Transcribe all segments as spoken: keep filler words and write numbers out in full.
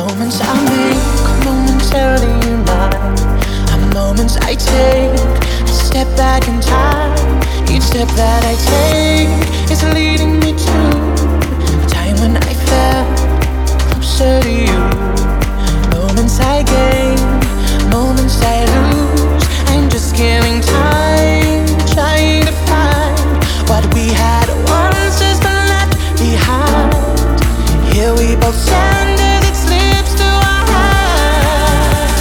Moments I make, momentarily mine. Are moments I take, I step back in time. Each step that I take is leading me to a time when I felt closer to you. Moments I gain, moments I lose. I'm just giving time, trying to find what we had once has been left behind. Here we both stand as it slips to our hands.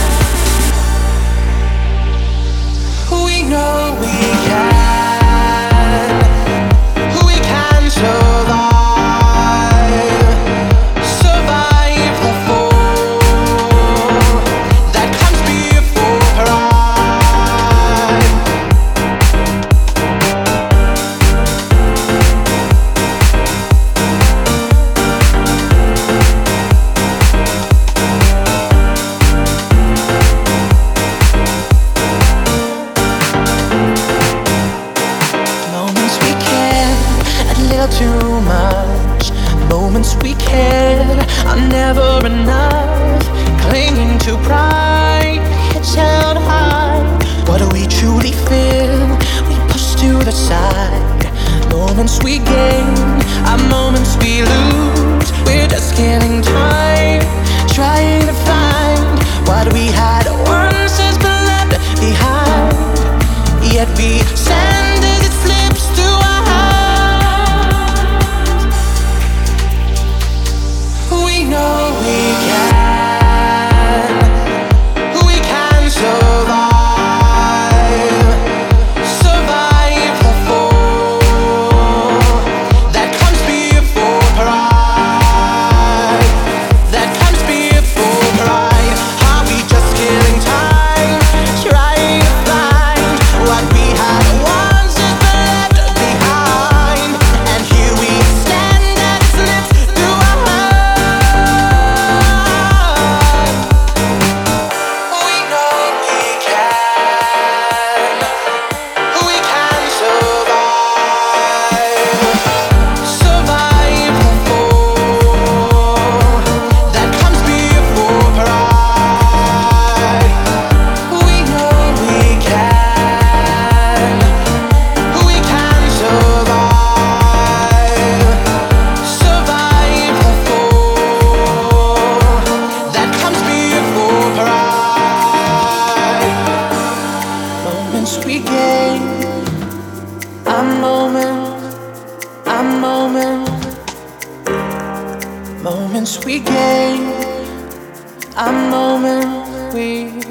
We know we can, we can survive, survive the fall that comes before pride. Moments we care a little too much. Moments we care are never enough. Clinging to pride, heads held high. What do we truly feel? We push to the side. Moments we gain are moments we lose. We're just killing time, trying to find what we had once has been left behind. Yet we stand as it slips to our hands. We know we can, we can survive, survive the fall that comes before pride, that comes before pride. Are we just killing time, trying to find what we had once has been left behind? And here we stand as it slips to our hands. We know we can, we can survive, survive the fall that comes before pride. We know we can, we can survive, survive the fall that comes before pride. Moments we gain, a moment, a moment. Moments we gain, a moment we